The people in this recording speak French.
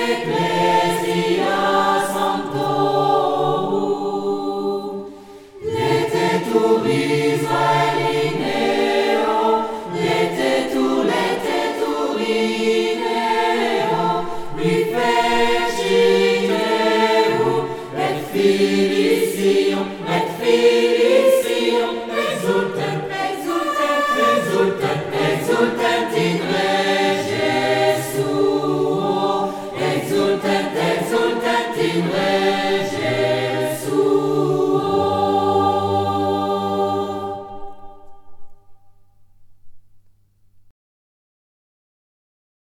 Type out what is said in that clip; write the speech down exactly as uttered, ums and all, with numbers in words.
Ecclesia Sanctorum, letetur Israeli neo, letetur, letetur in eo, refecit Deum, et Filisium, et Filisium, exultant, exultant, exultant, exultant in rege suo, exultant, exultant in rege